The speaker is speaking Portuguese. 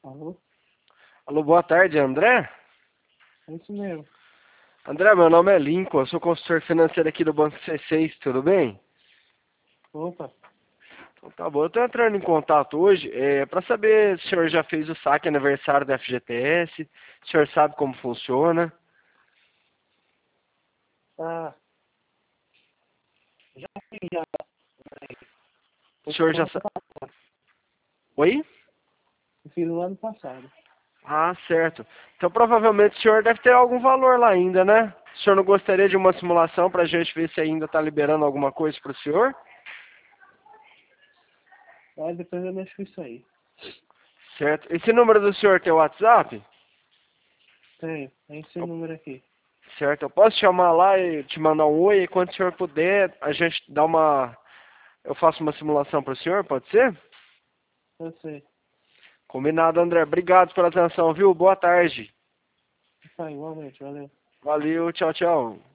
Alô? Alô, boa tarde, André? É isso mesmo. André, meu nome é Lincoln, eu sou consultor financeiro aqui do Banco C6, tudo bem? Opa, Então tá bom, eu tô entrando em contato hoje para saber se o senhor já fez o saque aniversário da FGTS, se o senhor sabe como funciona. ah, já fiz já. O Foi senhor já semana sabe. passada. Oi? Eu fiz no ano passado. Ah, certo. Então provavelmente o senhor deve ter algum valor lá ainda, né? O senhor não gostaria de uma simulação para a gente ver se ainda está liberando alguma coisa para o senhor? Aí depois eu mexo com isso aí. Certo. Esse número do senhor tem WhatsApp? Tenho, é esse número aqui. Certo, eu posso chamar lá e te mandar um oi e quando o senhor puder, a gente dá uma. Eu faço uma simulação para o senhor, pode ser? Eu sei. Combinado, André. Obrigado pela atenção, viu? Boa tarde. Tá, igualmente, valeu. Valeu, tchau, tchau.